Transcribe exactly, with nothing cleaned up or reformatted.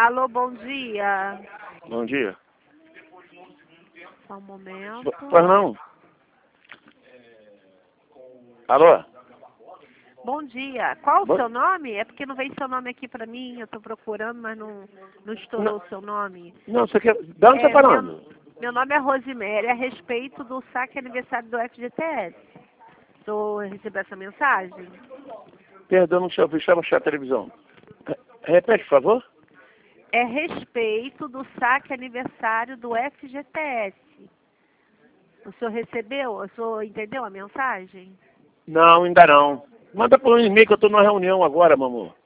Alô, bom dia. Bom dia. Só um momento. Pois não. Alô? Bom dia. Qual o Bom... seu nome? É porque não veio seu nome aqui pra mim. Eu tô procurando, mas não, não estourou o seu nome. Não, você quer... De onde É, você tá falando? meu, meu nome é Rosemary, a respeito do saque aniversário do F G T S. Tô recebendo essa mensagem? Perdão, não tinha ouvido. Deixa eu baixar a televisão. Repete, por favor. É respeito do saque aniversário do F G T S. O senhor recebeu? O senhor entendeu a mensagem? Não, ainda não. Manda por um e-mail que eu tô numa reunião agora, mamô.